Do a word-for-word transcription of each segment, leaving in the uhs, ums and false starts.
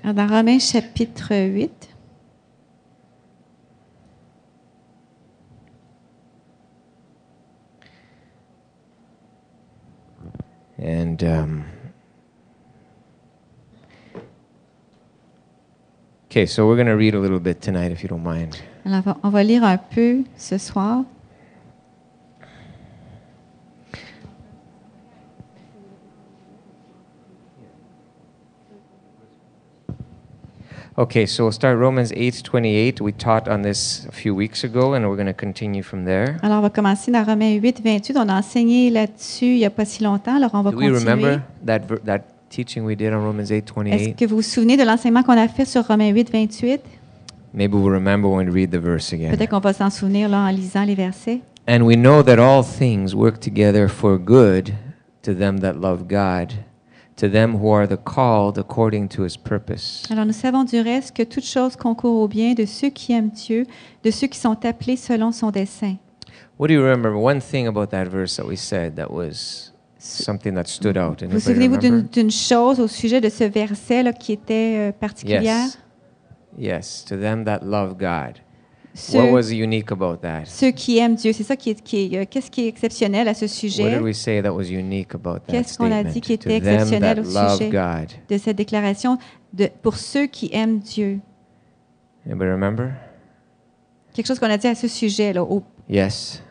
Alors, dans Romains chapitre huit. And um, okay, so we're going to read a little bit tonight, if you don't mind. Alors, on va lire un peu ce soir. Okay, so we'll start Romans eight twenty-eight. We taught on this a few weeks ago, and we're going to continue from there. Alors, on va commencer dans Romains huit, vingt-huit. On a enseigné là-dessus il n'y a pas si longtemps, alors on va Do we continuer. remember that ver- that teaching we did on Romans eight Est-ce twenty-eight? que vous vous souvenez de l'enseignement qu'on a fait sur Romains huit, vingt-huit? Maybe we'll remember when we read the verse again. Peut-être qu'on va s'en souvenir là, en lisant les versets. And we know that all things work together for good to them that love God, to them who are the called according to his purpose. Alors, nous savons du reste que toute chose concourt au bien de ceux qui aiment Dieu, de ceux qui sont appelés selon son dessein. What do you remember? One thing about that verse that we said that was something that stood out. Vous Anybody souvenez-vous d'une, remember? d'une chose au sujet de ce verset là, qui était euh, particulière? Yes. Yes, to them that love God. Ceux, What was unique about that? ceux qui aiment Dieu, c'est ça qui est, qui est euh, qu'est-ce qui est exceptionnel à ce What sujet did we say that was unique about that Qu'est-ce qu'on a statement? dit qui To était them exceptionnel that au love sujet God. de cette déclaration de, pour ceux qui aiment Dieu? Anybody remember? Quelque chose qu'on a dit à ce sujet là. Au, Yes.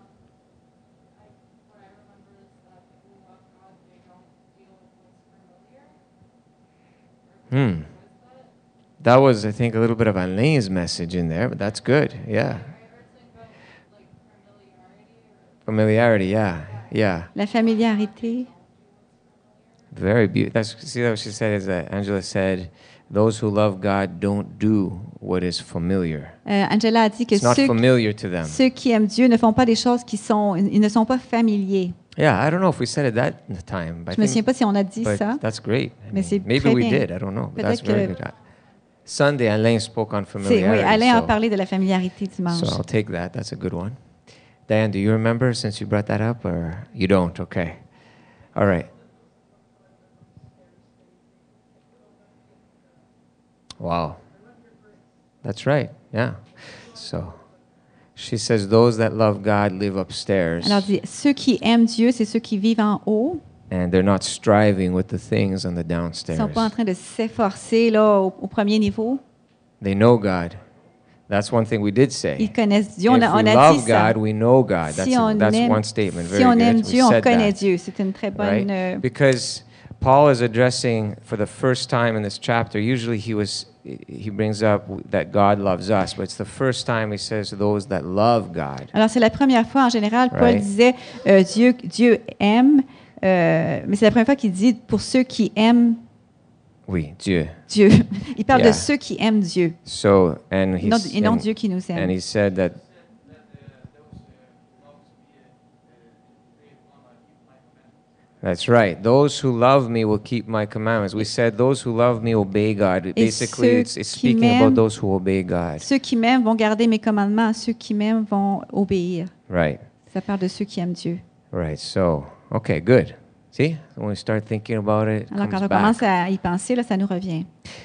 Hmm. That was, I think, a little bit of Alain's message in there, but that's good. Yeah. Familiarity, yeah. Yeah. la familiarité. Very beautiful. That's, see what she said is that Angela said, those who love God don't do what is familiar. Euh, Angela a dit que It's not ceux, familiar to them. ceux qui aiment Dieu ne font pas des choses qui sont, ils ne sont pas familiers. Yeah, I don't know if we said it that time, but, Je I me think, souviens pas si on a dit but ça. that's great. I Mais mean, c'est maybe très we bien. did. I don't know. But that's Peut-être very que- good. Sunday, Alain spoke on C'est, familiarity. oui, Alain a so, parlé de la familiarité dimanche. so I'll take that. That's a good one. Diane, do you remember since you brought that up, or you don't? Okay. All right. Wow. That's right. Yeah. So she says those that love God live upstairs, Alors, dit, ceux qui aiment Dieu, c'est ceux qui vivent en haut. and they're not striving with the things on the Ils ne downstairs. sont pas en train de s'efforcer là, au, au premier niveau. They know God. That's one thing we did say. Ils connaissent Dieu. On If a, on we a love dit ça. God, we know God. That's, Si a- on that's aime, one statement. Very si on good. aime We Dieu, on said connaît that, Dieu. C'est une très bonne... right? euh, Because Paul is addressing for the first time in this chapter. Usually he was he brings up that God loves us, but it's the first time he says those that love God. Alors, c'est la première fois, en général, Paul Right. disait euh, Dieu, Dieu aime, euh, mais c'est la première fois qu'il dit pour ceux qui aiment Oui, Dieu. Dieu. Il parle Yeah. de ceux qui aiment Dieu, So and he's non, et non and, Dieu qui nous and aime. he said that that's right. Those who love me will keep my commandments. We said those who love me obey God. Basically, ceux it's, it's qui speaking m'aiment- about those who obey God. Ceux qui m'aiment vont garder mes commandements, ceux qui m'aiment vont obéir. Right. Ça parle de ceux qui aiment Dieu. Right. So, okay, good. See, when we start thinking about it, it Alors, quand comes on back. commence à y penser, là, ça nous revient.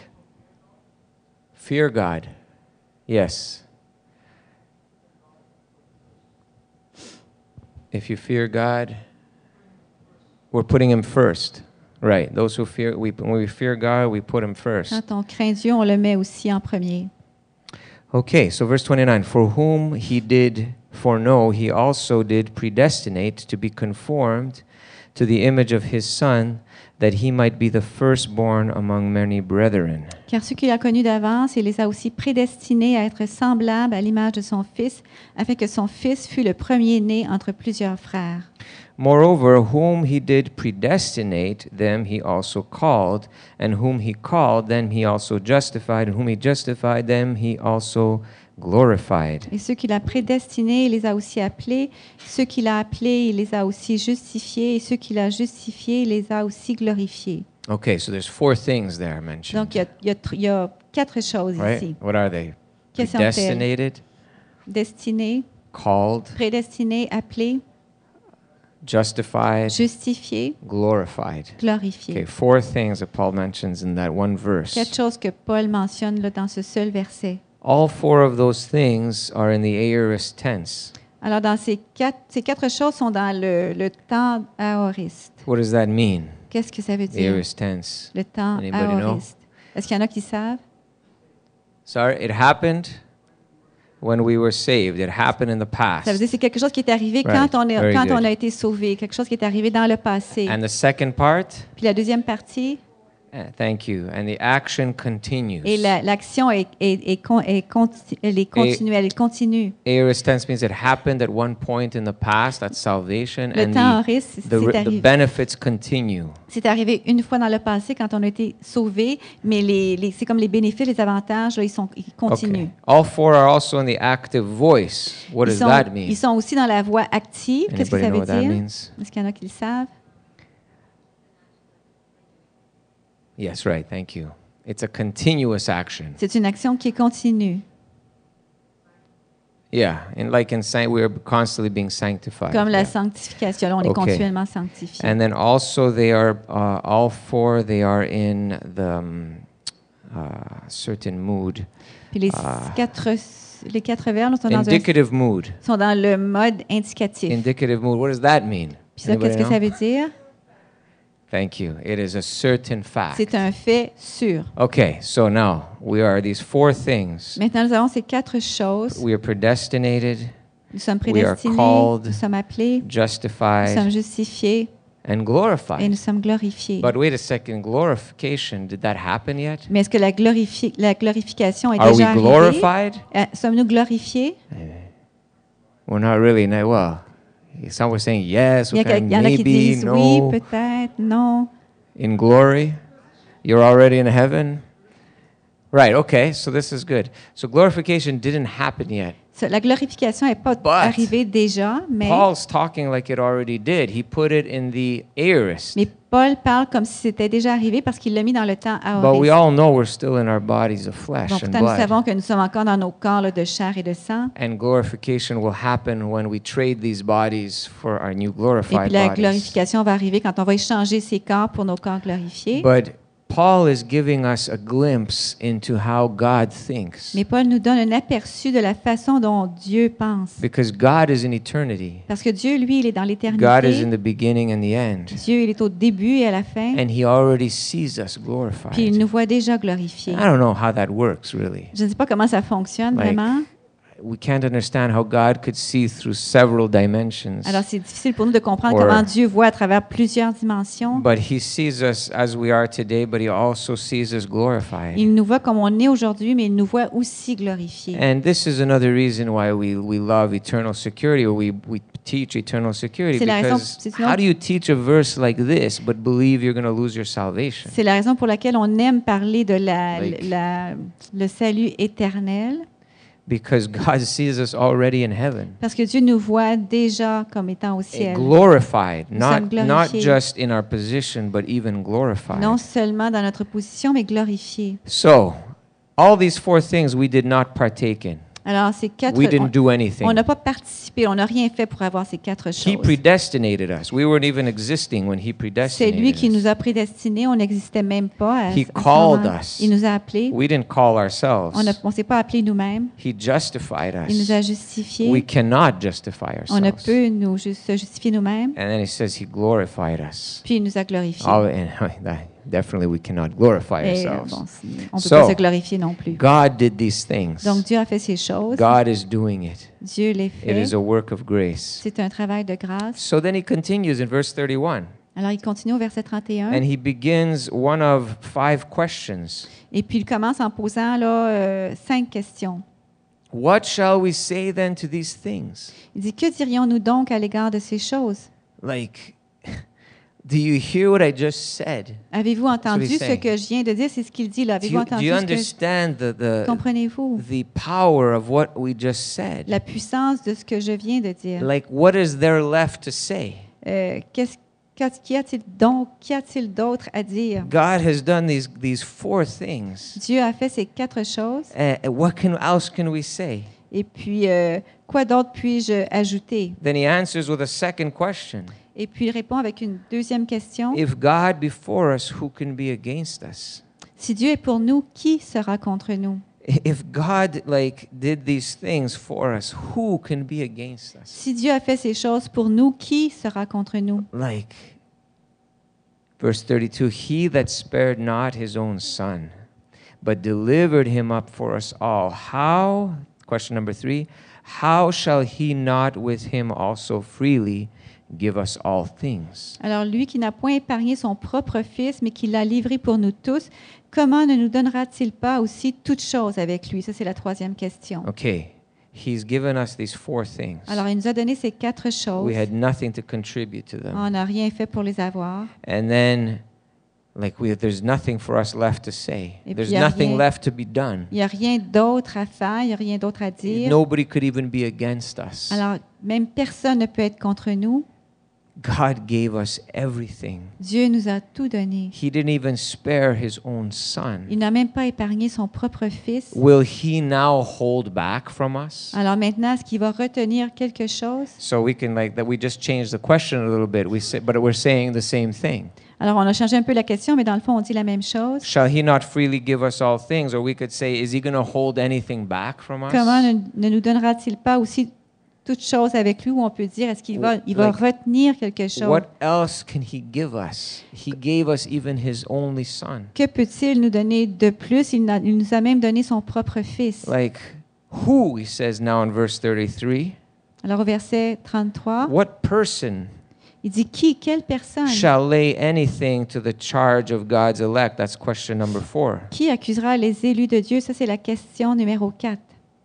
Fear God. Yes. If you fear God, we're putting him first. Right. Those who fear, we, when we fear God, we put him first. Quand on craint Dieu, on le met aussi en premier. Okay, so verse twenty-nine. For whom he did foreknow, he also did predestinate to be conformed to the image of his Son, that he might be the firstborn among many brethren. Car ceux qu'il a connus d'avance, il les a aussi prédestinés à être semblables à l'image de son Fils, afin que son Fils fût le premier-né entre plusieurs frères. Moreover, whom he did predestinate, them he also called, and whom he called, them he also justified, and whom he justified, them he also glorified. Et ceux qu'il a prédestinés, il les a aussi appelés. Ceux qu'il a appelés, il les a aussi justifiés. Et ceux qu'il a justifiés, il les a aussi glorifiés. Okay, so there's four things there mentioned. Donc, il y a, il y a tr- il y a quatre choses Right? ici. What are they? Quelles sont-elles? Predestinated, Destinés, called, prédestinés, appelés, justified, justifié, glorified. glorifié. Okay, four things that Paul mentions in that one verse. Quatre choses que Paul mentionne là, dans ce seul verset. All four of those things are in the aorist tense. Alors, dans ces quatre, ces quatre choses sont dans le, le temps aoriste. What does that mean? Qu'est-ce que ça veut The dire, aorist tense. le temps Anybody know? aoriste? Est-ce qu'il y en a qui savent? Sorry, it happened when we were saved. It happened in the past. Ça veut dire que c'est quelque chose qui est arrivé Right. quand, on, est, Very quand good. on a été sauvé, quelque chose qui est arrivé dans le passé. And the second part, Puis la deuxième partie, eh, thank you, and the action continues. et la- l'action est, est, est, con- est conti- elle est continuelle, elle continue. Aorist tense means it happened at one point in the past, that's salvation, Le and temps the, aoriste, the, c'est the arrivé, benefits continue. c'est arrivé une fois dans le passé quand on a été sauvé, mais les, les, c'est comme les bénéfices, les avantages, là, ils, sont, ils continuent. Okay. All four are also in the active voice. What Ils does sont, that mean? ils sont aussi dans la voie active. Qu'est-ce que Anybody ça know veut what that dire? means? Est-ce qu'il y en a qui le savent? Yes, right, thank you. It's a continuous action. C'est une action qui est continue. Yeah, and like in saint, we are constantly being sanctified. Comme la Yeah. sanctification, là, on est Okay. continuellement sanctifié. And then also they are uh, all four. They are in the um, uh, certain mood, Puis les Ah. quatre, les quatre verbes sont dans, un, indicative mood. sont dans le mode indicatif. Indicative mood. What does that mean? Puis ça, qu'est-ce Anybody que ça know? veut dire? Thank you. It is a certain fact. C'est un fait sûr. Okay, so now we are these four things. Maintenant, nous avons ces quatre choses. We are predestinated, Nous sommes We are prédestinés, called, nous sommes appelés, nous justified, sommes justifiés and et glorified. nous sommes glorifiés. But wait a second, glorification, did that happen yet? Mais est-ce que la, glorifi- la glorification est Are we déjà arrivée? glorified? Euh, Sommes-nous glorifiés? We're not really. no- Well, some were saying yes, Il y, a, okay, quel- il y en a qui maybe, disent oui, no. peut-être, non. In glory, you're already in heaven. Right, okay, so this is good. So glorification didn't happen yet. Ça, La glorification n'est pas But arrivée déjà, mais, Paul's talking like it already did. He put it in the aorist. mais Paul parle comme si c'était déjà arrivé parce qu'il l'a mis dans le temps But we aoriste. all know we're still in our bodies of Bon, flesh and pourtant, nous blood. savons que nous sommes encore dans nos corps là, de chair et de sang. And glorification will happen when we trade these bodies for our new Et puis glorified la bodies. glorification va arriver quand on va échanger ces corps pour nos corps glorifiés. But Paul is giving us a glimpse into how God thinks. Mais Paul nous donne un aperçu de la façon dont Dieu pense. Because God is in eternity. Parce que Dieu, lui, il est dans God is in l'éternité. the beginning and the end. Dieu, il est au début et à la fin. And he already sees us Puis il glorified. nous voit déjà glorifiés. I don't know how that works really. Je ne sais pas comment ça fonctionne Like, vraiment. We can't understand how God could see through several dimensions. Alors, c'est difficile pour nous de comprendre Or- comment Dieu voit à travers plusieurs dimensions. But he sees us as we are today, but he also sees us glorified. Il nous voit comme on est aujourd'hui, mais il nous voit aussi glorifiés. And this is another reason why we, we love eternal security, or we, we teach eternal security. C'est la raison- Because c'est une how autre- do you teach a verse like this, but believe you're going to lose your salvation? C'est la raison pour laquelle on aime parler de la, Like- la- le salut éternel, Because God sees us already in heaven. parce que Dieu nous voit déjà comme étant au And ciel. glorified, Nous not, sommes not glorifiés. just in our position, but even glorified. Non seulement dans notre position, mais glorifiés. So, all these four things we did not partake in. Alors, ces quatre, We on- didn't do on anything. n'a pas participé, on n'a rien fait pour avoir ces quatre He choses. predestinated us. We weren't even existing when He C'est predestinated lui qui us. nous a prédestinés, on n'existait même pas. À, He à ce called moment. us. Il nous a appelés. We didn't call ourselves. On ne s'est pas appelés nous-mêmes. He justified Il nous a us. justifiés. We cannot justify On ne ourselves. peut nous ju- se justifier nous-mêmes. And then He says He glorified us. Puis il nous a glorifiés. Oh, and that- definitely we cannot glorify Et, euh, ourselves. bon, c'est- on ne peut So, pas se glorifier non plus. God did these things. Donc Dieu a fait ces choses. God is doing it. Dieu les It fait. is a work of grace. C'est un travail de grâce. So then He continues in verse thirty-one. Alors il continue au verset trente et un. And He begins one of five questions. Et puis il commence en posant là, euh, cinq questions. What shall we say then to these things? Il dit, que dirions-nous donc à l'égard de ces choses? Like, do you hear what I just said? Avez-vous entendu he's ce saying. que je viens de dire? C'est ce qu'il dit là. Do Avez-vous you, do entendu you ce que... understand the, the, Comprenez-vous the power of what we just said? la puissance de ce que je viens de dire? Like, what is there left to say? Euh, qu'est-ce qu'est- qu'y a-t-il donc, qu'y a-t-il d'autre à dire? God has done these, these four things. Dieu a fait ces quatre choses. Uh, what can, else can we say? Et puis, euh, quoi d'autre puis-je ajouter? Then he answers with a second question. Et puis il répond avec une deuxième question. If God be for us, who can be against us? Si Dieu est pour nous, qui sera contre nous? If God like did these things for us, who can be against us? Si Dieu a fait ces choses pour nous, qui sera contre nous? Like verse thirty-two, he that spared not his own son, but delivered him up for us all. How, question number three, how shall he not with him also freely give us all things? Alors lui qui n'a point épargné son propre Fils, mais qui l'a livré pour nous tous, comment ne nous donnera-t-il pas aussi toutes choses avec lui? Ça, c'est la troisième question. Okay, he's given us these four things. Alors, il nous a donné ces quatre choses. We had nothing to contribute to them. On n'a rien fait pour les avoir. And then, like, we, there's nothing for us left to say. Et There's puis, y a nothing rien- left to be done. Il n'y a rien d'autre à faire, il n'y a rien d'autre à dire. Nobody could even be against us. Alors, même personne ne peut être contre nous. God gave us everything. Dieu nous a tout donné. He didn't even spare his own son. Il n'a même pas épargné son propre Fils. Will he now hold back from us? Alors maintenant, est-ce qu'il va retenir quelque chose? So we can like that we just changed the question a little bit. We say, but we're saying the same thing. Alors, on a changé un peu la question, mais dans le fond, on dit la même chose. Shall he not freely give us all things? Or we could say, is he going to hold anything back from us? Comment ne, ne nous donnera-t-il pas aussi toutes choses avec lui, où on peut dire, est-ce qu'il va, il va Like, retenir quelque chose? What else can he give us? He gave us even his only son. Que peut-il nous donner de plus? Il, n'a- il nous a même donné son propre Fils. Like, who, he says now in verse thirty-three, Alors au verset trente-trois, what person il dit qui, quelle personne? shall lay anything to the charge of God's elect? That's question number four. Qui accusera les élus de Dieu? Ça, c'est la question numéro quatre.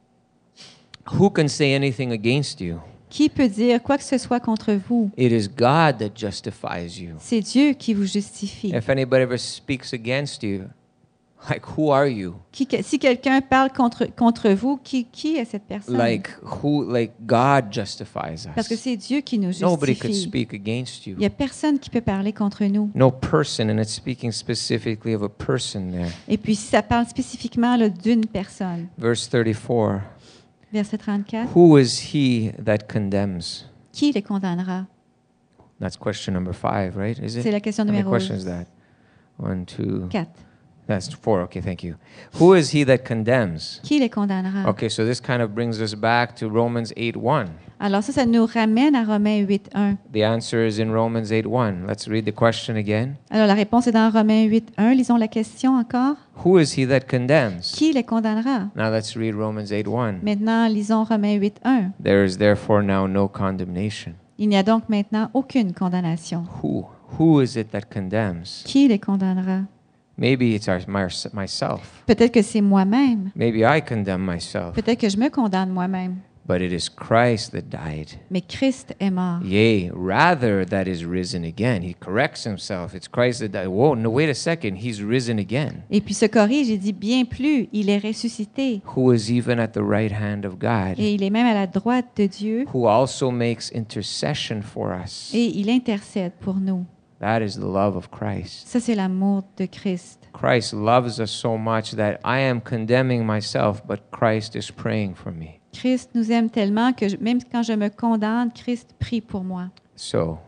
Who can say anything against you? Qui peut dire quoi que ce soit contre vous? It is God that justifies you. C'est Dieu qui vous justifie. If anybody ever speaks against you, like, who are you? Qui- si quelqu'un parle contre, contre vous, qui, qui est cette personne? Like, who, like, God justifies Parce que us. c'est Dieu qui nous Nobody could justifie. speak against you. Il n'y a personne qui peut parler contre nous. No person, and it's speaking specifically of a person there. Et puis, si ça parle spécifiquement là, d'une personne, Verse thirty-four. verset trente-quatre, Who is he that condemns? qui les condamnera? That's question number five, right? Is it? C'est la question How many numéro questions is that? One, two. quatre. That's four. Okay, thank you. Who is he that condemns? Qui les condamnera? Okay, so this kind of brings us back to Romans eight one. Alors ça, ça nous ramène à Romains huit un. The answer is in Romans eight one. Let's read the question again. Alors la réponse est dans Romains huit un. Lisons la question encore. Who is he that condemns? Qui les condamnera? Now let's read Romans eight one. Maintenant, lisons Romains huit un. There is therefore now no condemnation. Il n'y a donc maintenant aucune condamnation. Who? Who is it that condemns? Qui les condamnera? Maybe it's our, my, myself. Peut-être que c'est moi-même. Maybe I condemn myself. Peut-être que je me condamne moi-même. But it is Christ that died. Mais Christ est mort. Yea, rather that is risen again. He corrects himself. It's Christ that died. Whoa, no, wait a second. He's risen again. Et puis se corrige, il dit bien plus, il est ressuscité. Who is even at the right hand of God. Et il est même à la droite de Dieu. Who also makes intercession for us. Et il intercède pour nous. That is the love of Christ. Ça, c'est l'amour de Christ. Christ loves us so much that I am condemning myself, but Christ is praying for me. Christ nous aime tellement que je- même quand je me condamne, Christ prie pour moi. So,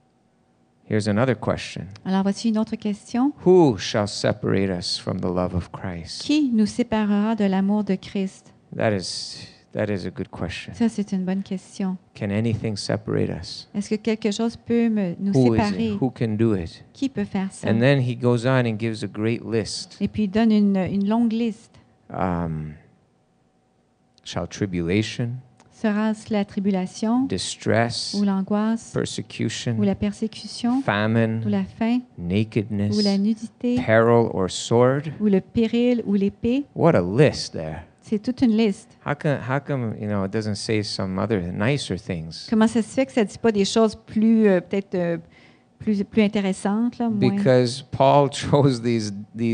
here's another question. Alors voici une autre question. Who shall separate us from the love of Christ? Qui nous séparera de l'amour de Christ? That is that is a good question. Ça, c'est une bonne question. Can anything separate us? Est-ce que quelque chose peut me, nous Who is séparer? it? Who can do it? Qui peut faire ça? And then he goes on and gives a great list. Et puis il donne une, une longue liste. Um, shall tribulation, Sera-ce la tribulation distress, ou l'angoisse persecution, ou la persécution ou famine, la faim nakedness, ou la nudité peril, or sword? ou le péril ou l'épée? What a list there. C'est toute une liste. How come, how come, you know, it doesn't say some other nicer things? Comment ça se fait que ça ne dit pas des choses plus, euh, peut-être, euh, plus, plus intéressantes? Là, moins? Because Paul chose these, these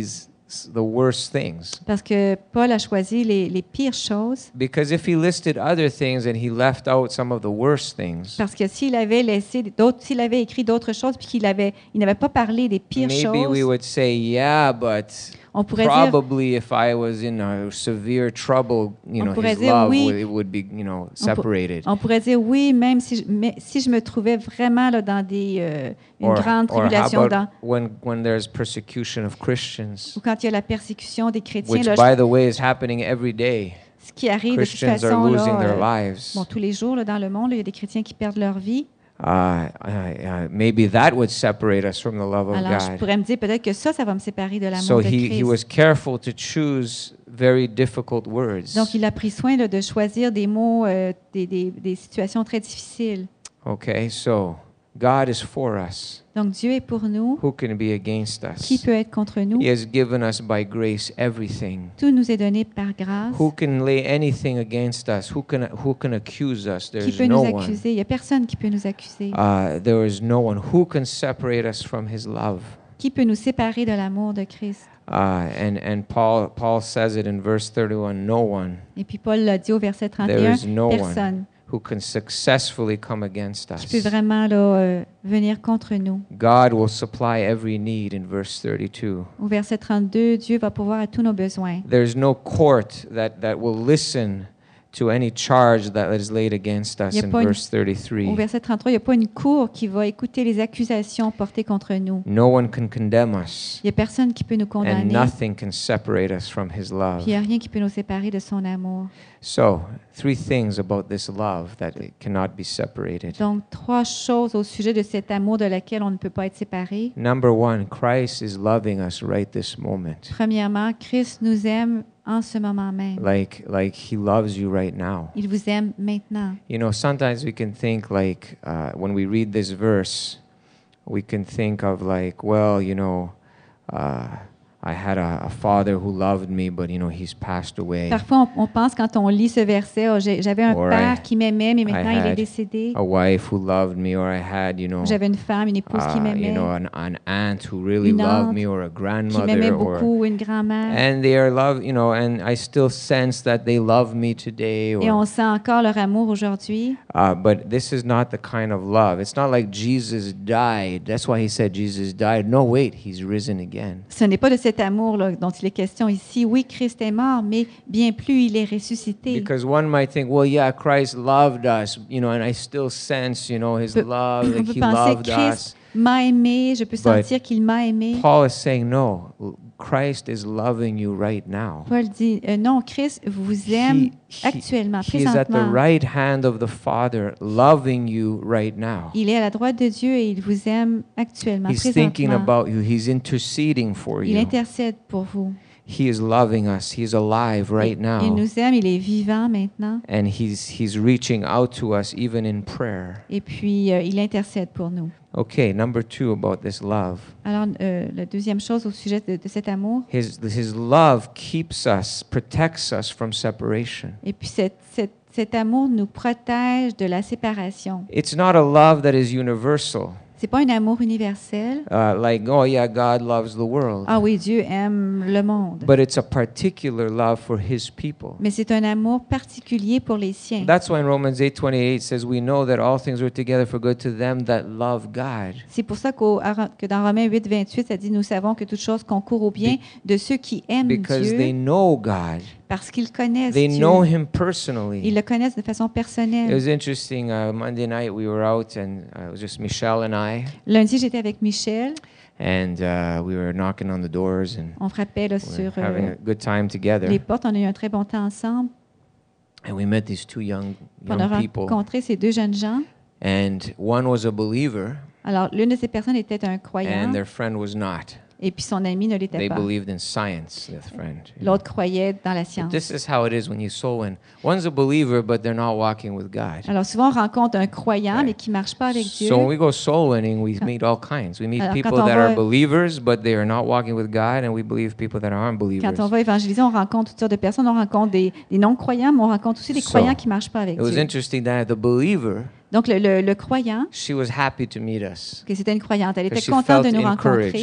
s- the worst things. Parce que Paul a choisi les, les pires choses. Because if he listed other things and he left out some of the worst things, Parce que s'il avait laissé d'autres, s'il avait écrit d'autres choses puis qu'il avait, il n'avait pas parlé des pires maybe we choses, would say, yeah, but on pourrait dire, probably if I was in a severe trouble, you On know, pourrait his dire, love oui. would, it would be, you know, separated. on pourrait dire oui, même si je, mais si je me trouvais vraiment là, dans des, euh, une Or, grande or how tribulation, about dans, when, when there's persecution of Christians, ou quand il y a la persécution des chrétiens, which là, by the way is happening every day. ce qui arrive de toute Christians are façon, losing là, their euh, lives. bon, tous les jours là, dans le monde, là, il y a des chrétiens qui perdent leur vie. Uh, uh, uh, maybe that would separate us from the love of Alors, je God. pourrais me dire peut-être que ça, ça va me séparer de l'amour So de he, he Christ. was careful to choose very difficult words. Donc, il a pris soin là, de choisir des mots, euh, des, des, des situations très difficiles. Okay, so God is for us. Donc, Dieu est pour nous. Who can be against Qui us? peut être contre nous? He has given us by grace everything. Tout nous est donné par grâce. Who can lay anything against us? Who can who can accuse us? Qui There's peut no nous one. accuser? Il n'y a personne qui peut nous accuser. Uh, there is no one. Who can separate us from His love? Qui peut nous séparer de l'amour de Christ? Uh, and and Paul Paul says it in verse thirty-one. No one Et puis Paul l'a dit au verset trente et There un, is no personne who can successfully come against qui peut us. vraiment là, euh, venir contre nous. God will supply every need in verse thirty-two. Au verset trente-deux, Dieu va pourvoir à tous nos besoins. There's no court that, that will listen to any charge that is laid against us Il y a in pas une- verse Au thirty-three. verset trente-trois, il n'y a pas une cour qui va écouter les accusations portées contre nous. No one can condemn us, Il n'y a personne qui peut nous and condamner. nothing can separate us from His love. Puis il n'y a rien qui peut nous séparer de son amour. So, three things about this love that it cannot be separated. Donc, trois choses au sujet de cet amour de laquelle on ne peut pas être séparé. Number one, Christ is loving us right this moment. Premièrement, Christ nous aime en ce moment même. Like, like He loves you right now. Il vous aime maintenant. You know, sometimes we can think like, uh, when we read this verse, we can think of like, well, you know, uh, I had a, a father who loved me, but you know, he's passed away. Parfois, on, on pense quand on lit ce verset, oh, j'ai- j'avais un Or père I- qui m'aimait, mais maintenant il est had décédé. A wife who loved me, or I had, you know, J'avais une femme, une épouse qui uh, you m'aimait, know, an, an aunt who really Une loved aunt me, or a qui m'aimait grandmother, or beaucoup, une grand-mère. and they are love, you know, and I still sense that they love me today. Et on Or, sent encore leur amour aujourd'hui. uh, but this is not the kind of love. It's not like Jesus died. That's why he said Jesus died. No, wait, he's risen again. Ce n'est pas de cet amour là, dont il est question ici. Oui, Christ est mort, mais bien plus, il est ressuscité. Because one might think, well, yeah, Christ loved us, you know, and I still sense, you know, his peut- love, On like peut he penser loved Christ us. m'a aimé, je peux But sentir qu'il m'a aimé. Paul is saying, no, Christ is loving you right now. Paul dit, euh, non, Christ vous aime He- he- actuellement, He is at the présentement. right hand of the Father, loving you right now. Il est à la droite de Dieu et il vous aime actuellement, He's thinking présentement. about you. He's interceding for Il you. intercède pour vous. He is loving us. He's alive right Il now. nous aime, il est vivant maintenant. And he's he's reaching out to us even in prayer. Et puis, euh, il intercède pour nous. Okay, number two about this love. Alors, euh, la deuxième chose au sujet de, de cet amour, His his love keeps us, protects us from separation. et puis cet, cet, cet amour nous protège de la séparation. It's not a love that is universal. C'est pas un amour universel. Uh, like, oh yeah, God loves the world. Ah oui, Dieu aime le monde. But it's a particular love for his people. Mais c'est un amour particulier pour les siens. That's why in Romans eight twenty-eight says, we know that all things work together for good to them that love God. C'est pour ça qu'au- à Ro- que dans Romains huit, vingt-huit, ça dit, nous savons que toute chose concourt au bien de ceux qui aiment Because they Dieu know God. parce qu'ils connaissent They Dieu. know him personally. Ils le connaissent de façon It personnelle. was interesting. Uh, Monday night we were out, and uh, it was just Michelle and I, Lundi, j'étais avec Michel. and uh, we were knocking on the doors and On frappait là, we were sur having euh, a good time together. les portes. On a eu un très bon temps ensemble. And we met these two young On a young people, rencontré ces deux jeunes gens. and one was a believer, Alors, l'une de ces personnes était un croyant and their friend was not. et puis son ami ne l'était They pas. believed in science. Their friend. you know. L'autre croyait dans la But science. this is how it is when you soul win. One's a believer, but they're not walking with God. Alors, souvent, on rencontre un croyant, Right. mais qui ne marche pas avec Dieu. So when we go soul winning, we meet all kinds. We meet Alors, people quand on that va- are believers, but they are not walking with God, and we believe people that aren't believers. Quand on va évangéliser, on rencontre toutes sortes de personnes. On rencontre des, des non-croyants, mais on rencontre aussi des So, croyants qui ne marchent pas avec It was Dieu. interesting that the believer, Donc, le, le- le croyant, she was happy to meet us. que c'était une croyante, elle était Because she contente de felt nous rencontrer encouraged.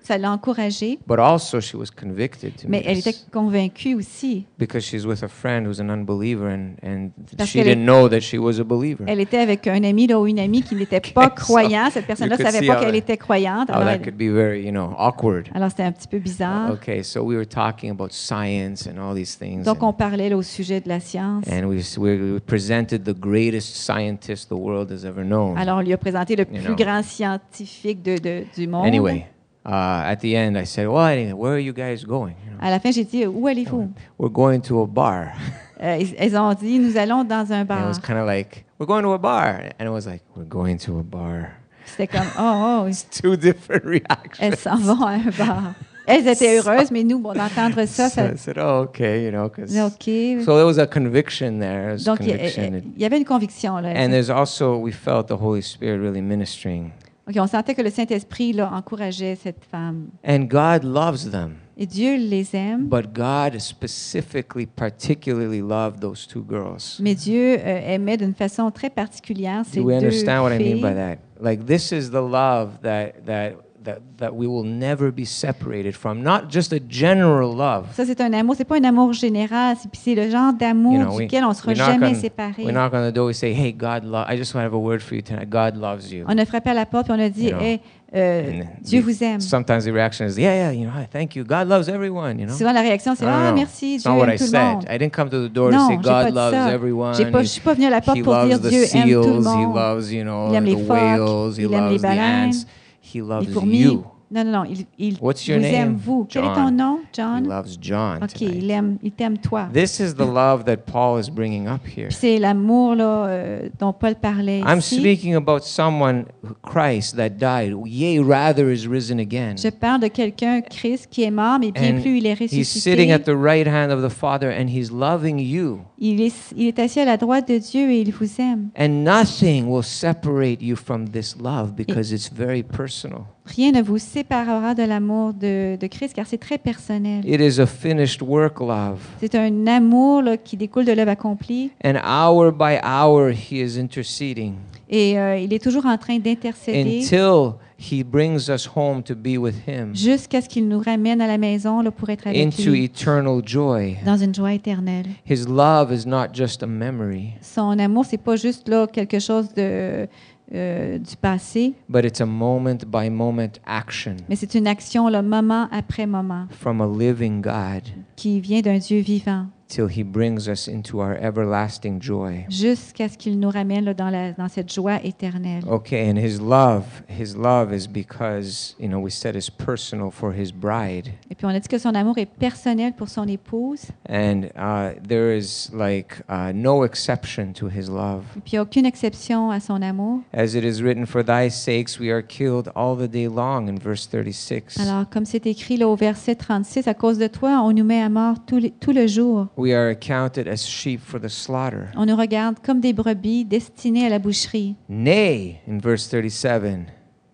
Ça l'a encouragée, but also she was convicted to mais me elle était convaincue aussi. because she's with a friend who's an unbeliever, and, and Parce she qu'elle didn't est- know that she was a believer. Elle était avec un ami là, ou une amie qui n'était pas Okay, so croyant. Cette personne-là you ne could savait see pas how qu'elle that- était croyante. How Alors, that elle- could be very, you know, awkward. alors, c'était un petit peu bizarre. Okay, so we were talking about science and all these things. Donc, and- on parlait là, au sujet de la science. And we, we we presented the greatest scientist the world has ever known. Alors, on lui a présenté le You plus know. grand scientifique de, de- du monde. Anyway, uh, at the end, I said, "Well, anyway, where are you guys going?" You know, À la fin, j'ai dit, où allez-vous? we're going to a bar. Euh, ils- elles ont dit, nous allons dans un And it bar. was kind of like, "We're going to a bar," and it was like, "We're going to a bar." C'était comme, oh, oh, Two different reactions. elles s'en vont à un bar. Elles étaient heureuses, mais nous, bon, d'entendre ça, So ça I said, "Oh, okay," you know, because OK. so there was a conviction there. There was Donc, il y a- conviction. il y avait une conviction. Là. And there's also, we felt the Holy Spirit really ministering. OK, on sentait que le Saint-Esprit là, encourageait cette femme. And God loves them. Et Dieu les aime, But God specifically, particularly loved those two girls. mais Dieu euh, aimait d'une façon très particulière ces Do we deux understand what I mean filles. by that? Like, this is the love that, that, that, that we will never be separated from. Not just a general love. Ça, c'est un amour. C'est pas un amour général. C'est, puis c'est le genre d'amour You know, we- duquel on ne sera we knock jamais on- séparés. We knock on the door, we say, "Hey, God, lo- I just want to have a word for you tonight. God loves you." On a frappé à la porte et on a dit, You know, hey, euh, And Dieu the- vous aime. Sometimes the reaction is, "Yeah, yeah, you know, thank you. God loves everyone." You know. Souvent, la réaction, c'est No, no, ah, no. merci, It's Dieu not what aime I tout le said. monde. I didn't come to the door to Non, say j'ai pas God dit loves ça. everyone. J'ai pas- He- je suis pas venue à la porte He pour dire loves the Dieu aime tout le seals. He monde. loves, you know, Il aime les the phoques, whales. He il aime les loves the baleines, ants. He Les loves fourmis. you. Non, non, non. Il, il What's vous your name? aime, vous. Quel est ton John. nom, He John? loves John OK, tonight. il, aime, il t'aime toi. This is the love that Paul is bringing up here. Puis c'est l'amour là, euh, dont Paul parlait I'm ici. speaking about someone, Christ, that died. Yea, rather is risen again. Je parle de quelqu'un, Christ, qui est mort, mais bien And plus, il est he's sitting ressuscité. at the right hand of the Father, and he's loving you. Il est, il est assis à la droite de Dieu et il vous aime. And nothing will separate you from this love because it's very personal. Rien ne vous séparera de l'amour de, de Christ, car c'est très personnel. It is a finished work love. C'est un amour là, qui découle de l'œuvre accomplie. And hour by hour, he is interceding Et euh, il est toujours en train d'intercéder until he brings us home to be with him jusqu'à ce qu'il nous ramène à la maison là, pour être avec into lui eternal joy. dans une joie éternelle. His love is not just a memory, Son amour, c'est pas juste là, quelque chose de, euh, du passé, but it's a moment by moment action mais c'est une action là, moment après moment from a living God qui vient d'un Dieu vivant till he brings us into our everlasting joy. jusqu'à ce qu'il nous ramène là, dans, la, dans cette joie éternelle. Okay, and his love, his love is because, you know, we said is personal for his bride. Et puis on a dit que son amour est personnel pour son épouse. And uh, there is like uh, no exception to his love. Et puis il n'y a aucune exception à son amour. As it is written, for thy sakes we are killed all the day long, in verse thirty-six. Alors, comme c'est écrit là, au verset trente-six, à cause de toi, on nous met à mort tout, les- tout le jour. We are accounted as sheep for the slaughter. On nous regarde comme des brebis destinées à la boucherie. Nay, in verse thirty-seven,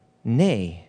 nay,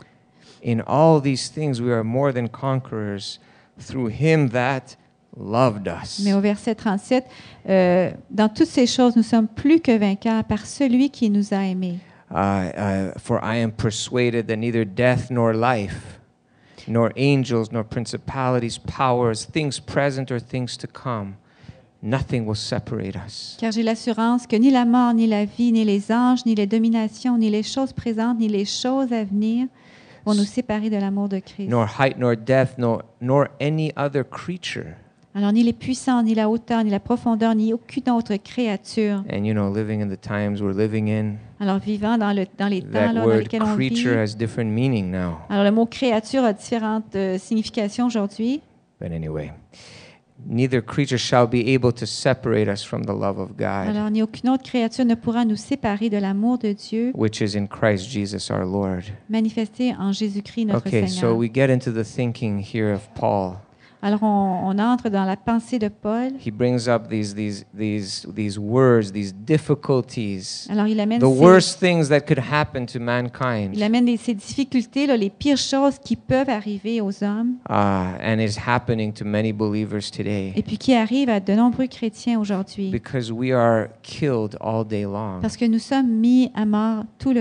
in all these things we are more than conquerors through him that loved us. Mais au verset trente-sept, euh, dans toutes ces choses, nous sommes plus que vainqueurs par celui qui nous a aimés. Uh, uh, for I am persuaded that neither death nor life, nor angels, nor principalities, powers, things present or things to come, nothing will separate us Car j'ai l'assurance que ni la mort, ni la vie, ni les anges, ni les dominations, ni les choses présentes, ni les choses à venir vont nous séparer de l'amour de Christ. nor height, nor depth, nor, nor any other creature. Alors, ni les puissants, ni la hauteur, ni la profondeur, ni aucune autre créature. And you know, living in the times we're living in, Alors, vivant dans, le, dans les temps that là, dans word lesquels on vit. creature has different meaning now. Alors, le mot créature a différentes euh, significations aujourd'hui. But anyway, neither creature shall be able to separate us from the love of God, Alors, ni aucune autre créature ne pourra nous séparer de l'amour de Dieu which is in Christ Jesus our Lord. manifesté en Jésus-Christ, notre Okay, Seigneur. so we get into the thinking here of Paul. Alors, on, on entre dans la pensée de Paul. He brings up these these these these words, these difficulties, Alors, il amène, the ces, worst things that could happen to mankind, il amène des- ces difficultés, là, les pires choses qui peuvent arriver aux hommes uh, and is happening to many believers today et puis qui arrivent à de nombreux chrétiens aujourd'hui. because we are killed all day long. Parce que nous sommes mis à mort tout le jour.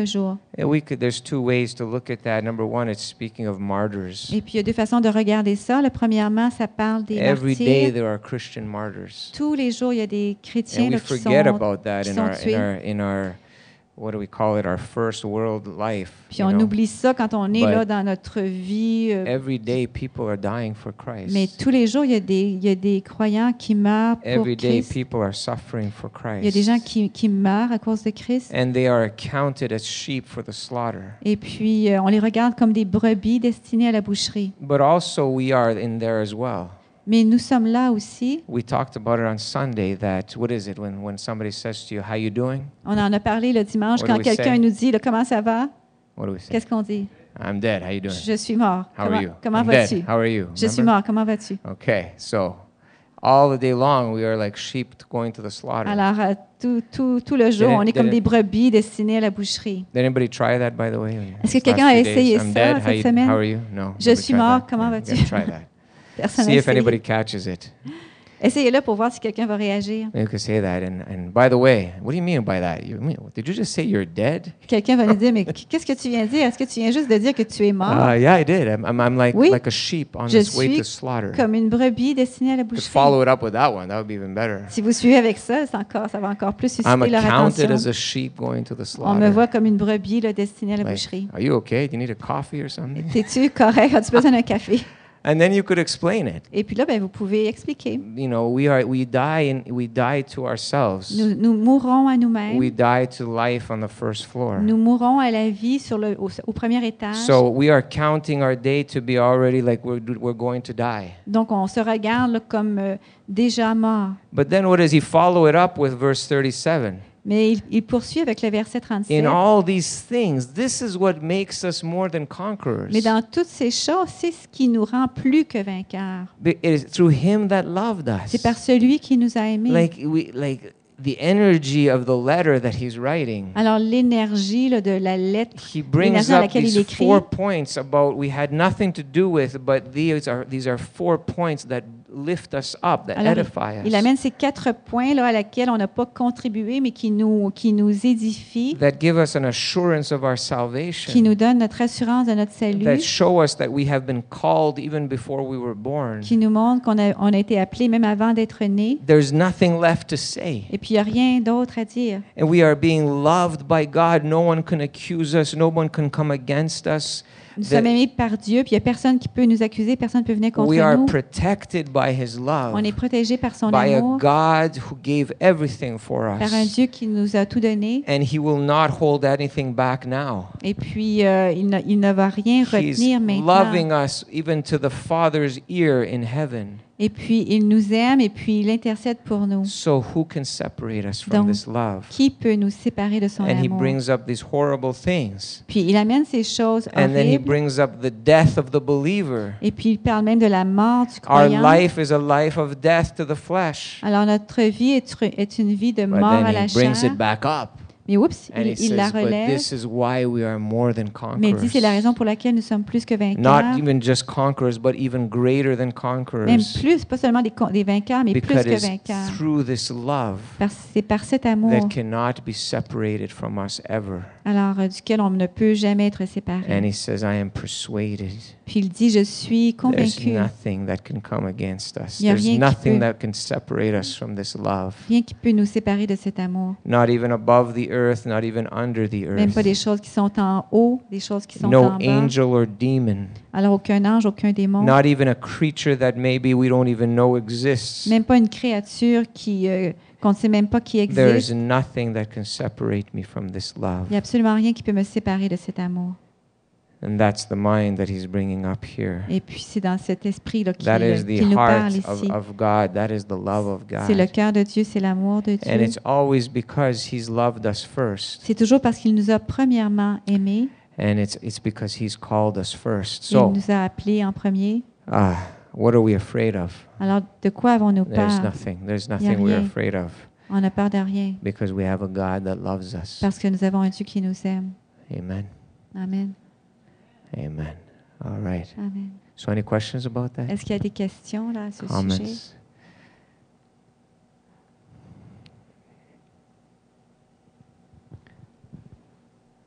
Yeah, we could, there's two ways to look at that. Number one, it's speaking of martyrs. Et puis, il y a deux façons de regarder ça. Le, premièrement, ça parle des Every day martyrs. there are Christian martyrs. Tous les jours, il y a des chrétiens And we là, qui, forget sont, about that qui in sont our, in tués. our, in our, what do we call it, our first world life. Puis you on know. oublie ça quand on est But là dans notre vie. euh, Every day people are dying for Christ. Mais tous les jours, il y a des, il y a des croyants qui meurent pour Every day Christ. people are suffering for Il y a des gens Christ. qui, qui meurent à cause de Christ. And they are counted as sheep for the slaughter. Et puis, euh, on les regarde comme des brebis destinées à la boucherie. But also we are in there as well. Mais nous sommes là aussi. We talked about it on Sunday that, what is it, when, when somebody says to you, how you doing? On en a parlé le dimanche What do quand we quelqu'un say? nous dit là, comment ça va? What do we say? Qu'est-ce qu'on dit? I'm dead, how you doing? Je suis mort. How Comment, are you? comment I'm vas-tu? dead, how are you? Je suis Remember? mort. Comment vas-tu? Okay, so all the day long we are like sheep going to the slaughter. Alors, euh, tout, tout, tout le jour, Did it- on est did comme it- des brebis destinées à la boucherie. Did anybody try that, by the way? Est-ce que These quelqu'un last a few essayé days? I'm ça dead, how cette you- semaine? How are you? No. Je nobody suis tried mort, that. comment Yeah, vas-tu? you gotta try that. Personne n'a See if essayé. anybody catches it. Essayez-le pour voir si quelqu'un va réagir. You could say that. And, and by the way, what do you mean by that? You mean, did you just say you're dead? Quelqu'un va nous dire, mais qu'est-ce que tu viens de dire? Est-ce que tu viens juste de dire que tu es mort? Uh, yeah, I did. I'm, I'm, I'm like, Oui. like a sheep on Je its way suis to slaughter. comme une brebis destinée à la Could boucherie. follow it up with that one. That would be even better. Si vous suivez avec ça, c'est encore, ça va encore plus I'm susciter leur accounted attention. as a sheep going to the On me slaughter. voit comme une brebis là, destinée à la Like, boucherie. are you okay? Do you need a coffee or something? T'es-tu correct? As-tu besoin d'un café? And then you could explain it. Et puis là, ben, vous pouvez expliquer. You know, we are we die and we die to ourselves. Nous, nous mourrons à nous-mêmes. We die to life on the first floor. Nous mourons à la vie sur le, au, au premier étage. So we are counting our day to be already like we're we're going to die. Donc, on se regarde là, comme euh, déjà mort. But then what does he follow it up with verse thirty-seven? Mais il, il poursuit avec le verset trente-sept. In all these things, this is what makes us more than conquerors. Mais dans toutes ces choses, c'est ce qui nous rend plus que vainqueurs. Be- It is through him that loved us. C'est par celui qui nous a aimés. Like we like the energy of the letter that he's writing. Alors, l'énergie là, de la lettre, He brings l'énergie à up laquelle il these écrit, four points about we had nothing to do with, but these are these are four points that lift us up, that alors, edify us, il amène ces quatre points là, à laquelle on n'a pas contribué, mais qui nous, qui nous édifient, that give us an assurance of our qui salvation, nous donnent notre assurance de notre that salut, show us that we have been called even before we were born. qui nous montrent qu'on a, on a été appelés même avant d'être nés. There's nothing left to say. Et puis, il n'y a rien d'autre à dire. And we are being loved by God. No one can accuse us. No one can come against us. Nous The- sommes aimés par Dieu, puis il n'y a personne qui peut nous accuser, personne ne peut venir contre we are nous. protected by His love, On est protégés par son by a amour, God who gave everything for par un us. Dieu qui nous a tout donné. And He will not hold anything back now. Et puis, euh, il, ne, il ne va rien He's retenir maintenant. loving us even to the Father's ear in heaven. Et puis, il nous aime et puis il intercède pour nous. So who can separate us from Donc, this love? qui peut nous séparer de son And He amour? brings up these horrible things. Puis, il amène ces choses And then He horribles. brings up the death of the believer. Et puis, il parle même de la mort du Our croyant. life is a life of death to the flesh. Alors, notre vie est, est une vie de But mort à then la He brings chair. it back up. Mais oups, And He il, il la says, but relève. this is why we are more than Mais il dit, c'est la conquerors. raison pour laquelle nous sommes plus que Not vainqueurs. even just conquerors, but even greater than Même conquerors. plus, pas seulement des, con- des vainqueurs, mais plus Because que it's vainqueurs. through this love Parce- C'est par cet amour, that cannot be separated from us ever. alors euh, duquel on ne peut jamais être And séparé. He says, I am persuaded. Puis il dit, je suis There's convaincu, nothing that can come against us. Il y a There's rien qui nothing peut- that can separate us from this love. rien qui peut nous séparer de cet amour. Not even above the earth, not even under the Même pas des earth. choses qui sont en haut, des choses qui sont No en bas. angel or demon. Alors aucun ange, aucun démon, Not even a creature that maybe we don't even know exists. même pas une créature qui euh, qu'on ne sait même pas qui There is existe. nothing that can separate me from this love. Il n'y a absolument rien qui peut me séparer de cet amour. And that's the mind that He's bringing up here. Et puis c'est dans cet esprit-là qu'il That is qu'il the nous parle heart of, ici. of God. That is the love of C'est le God. cœur de Dieu, c'est l'amour de And Dieu. it's always because He's loved us first. C'est toujours parce qu'il nous a premièrement aimés. And it's, it's because He's called us first. Il So, nous a appelés en premier. ah, what are we afraid of? Alors, de quoi avons-nous There's peur? nothing. There's Il y a nothing we're rien. afraid of On n'a peur de rien. because we have a God that loves us. Parce que nous avons un Dieu qui nous aime. Amen. Amen. Amen. All right. Amen. So, any questions about that? Est-ce qu'il y a des questions là, à ce sujet? Comments?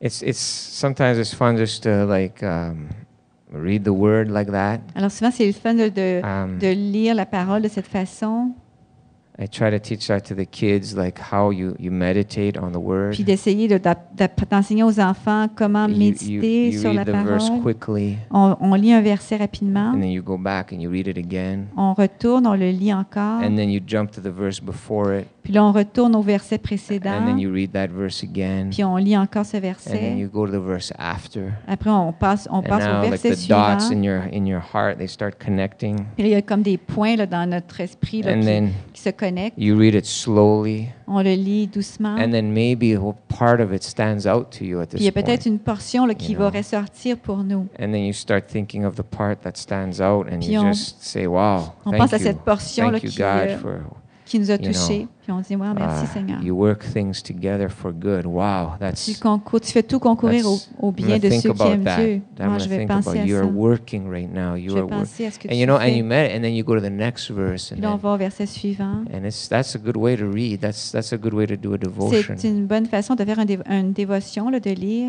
it's it's sometimes it's fun just to like um, read the word like that. Alors souvent, c'est le fun de, de, Um, de lire la parole de cette façon, I try to teach that to the kids, like how you, you meditate on the word. puis d'essayer de- d'ap- d'ap- d'enseigner aux enfants comment You, you, méditer you sur la read the verse parole. quickly, On, on lit un verset rapidement, and then you go back and you read it again, on retourne, on le lit encore, and then you jump to the verse before it, puis là, on retourne au verset and précédent, then you read that verse again, puis on lit encore ce and then verset. you go to the verse after. Après, on passe, on And passe au now, like verset the suivant. dots in your in your heart, they start connecting, Puis là, il y a comme des points là, dans notre esprit là, and qui, then qui se connectent. you read it slowly, On le lit doucement. and then maybe a part of it stands out to you at Puis il y this a peut-être point. une portion là, qui You va know. ressortir pour nous. And then you start thinking of the part that stands out, and Puis you on- just say, "Wow, on thank pense à you, cette portion là, thank you, qui, God, euh, for qui nous a You know, touchés. Puis on dit, wow, merci uh, Seigneur. you work things together for good." Wow, Tu, that's concours, tu fais tout concourir au, that's. au I'm bien gonna de think ceux qui about aiment that. Dieu. I'm Moi, gonna je vais think penser about à you are ça. working right now. You Je vais are working, penser à ce que and tu you know, and fais. you met, and then you go to the next verse, Puis and là, on then, va au verset suivant. and it's that's a good way to read. That's that's a good way to do a devotion. C'est une bonne façon de faire un dévo- une dévotion, là, de lire.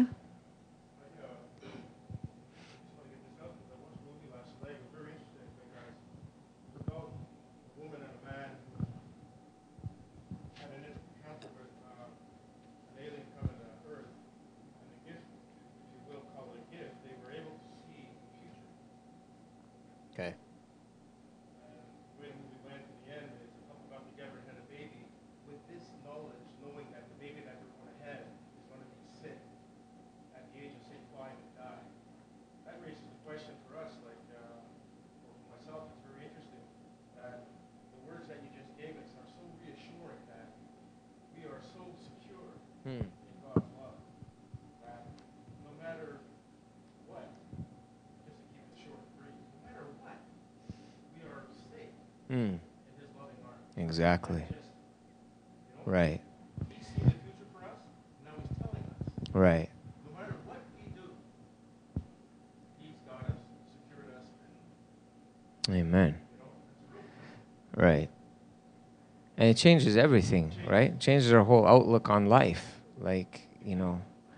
Okay. When we went to the end, it's a couple got together and had a baby with this knowledge, knowing that the baby that they're going to have is going to be sick at the age of say five and die. That raises the question for us, like uh, for myself, it's very interesting that the words that you just gave us are so reassuring that we are so secure Hmm. in God's love that no matter what, just to keep it short and brief, no matter what, we are safe Hmm. in His loving arms. Exactly. Just, you know, Right. He's seen the future for us. Now He's telling us, Right. no matter what we do, He's got us, secured us, and Amen. you know, it's real. Right. And it changes everything, right? It changes our whole outlook on life. Like, you know,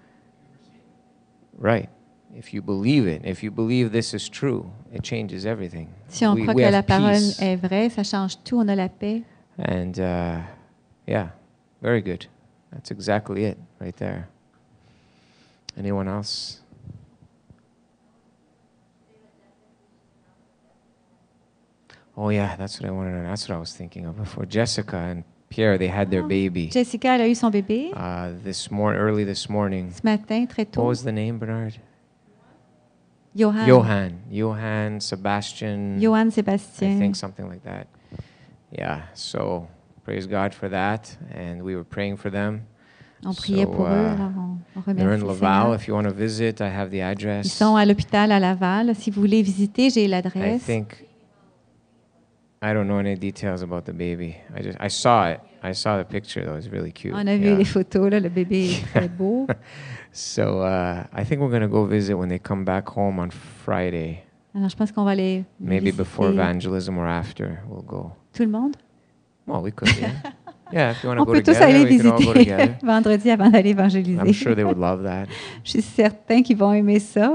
right. If you believe it, if you believe this is true, it changes everything. Si on We- croit we que have la parole peace. est vraie, ça change tout. On a la paix. And uh, yeah, very good. That's exactly it right there. Anyone else? Oh yeah, that's what I wanted to know. That's what I was thinking of before. Jessica and Pierre, they had their Ah. baby Jessica, elle a eu son bébé uh, this morning, early this morning. ce matin, très What tôt. was the name, Bernard? Johan. Johan. Johan Sebastian. Johan I Sébastien. think something like that. Yeah. So praise God for that, and we were praying for them. On priait So, pour eux, uh, alors on, on They're remercie in le Laval. Seigneur. If you want to visit, I have the Ils address. sont à l'hôpital à Laval. Si vous voulez visiter, j'ai I l'adresse. think I don't know any details about the baby. I just I saw it. I saw the picture though. It's really cute. On a vu Yeah. les photos, là, le bébé est très beau. So uh, I think we're gonna go visit when they come back home on Friday. Alors, je pense qu'on va aller Maybe visiter. before evangelism or after. We'll go. Tout le monde? Well, we could. Yeah. Yeah. If you want to On go peut tous together, aller we can all go visiter together. vendredi avant d'aller évangéliser. I'm sure they would love that. Je suis certain qu'ils vont aimer ça.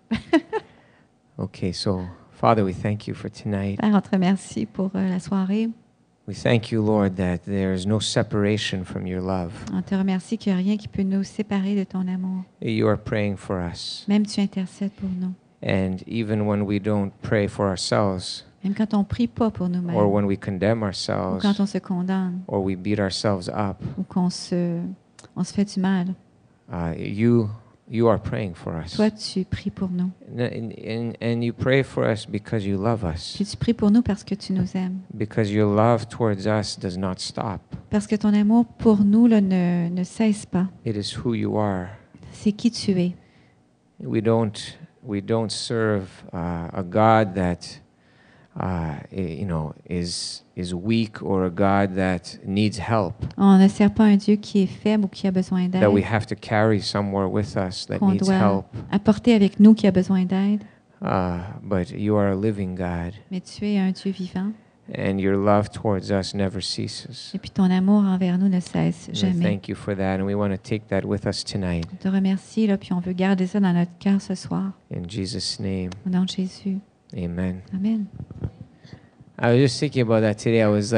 Okay. So Father, we thank you for tonight. Père, on te remercie pour euh, la soirée. We thank you, Lord, that there's no separation from your love. On te remercie qu'il n'y a rien qui peut nous séparer de ton amour. You are praying for us. Même tu intercèdes pour nous. And even when we don't pray for ourselves, Même quand on prie pas pour nous-mêmes. or when we condemn Ou ourselves, quand on se condamne. or we beat ourselves up, Ou qu'on se, on se fait du mal. uh, you you are praying for us. Toi, tu pries pour nous. And, and, and you pray for us because you love us, Puis tu pries pour nous parce que tu nous aimes. because your love towards us does not stop. Parce que ton amour pour nous là, ne, ne cesse pas. It is who you are. C'est qui tu es. We don't we don't serve uh, a God that uh, i- you know is is weak, or a God that needs help, On ne sert pas un Dieu qui est faible ou qui a besoin d'aide. that we have to carry somewhere with us, that Qu'on needs doit help. apporter avec nous qui a besoin d'aide. Uh, but you are a living God, Mais tu es un Dieu vivant. And your love towards us never ceases. Et puis ton amour envers nous ne cesse And we jamais. thank you for that, and we want to take that with us tonight. On te remercie, là, puis on veut garder ça dans notre cœur ce soir. In Jesus' name, Au nom de Jésus. amen. Amen. I was just thinking about that today. I was like,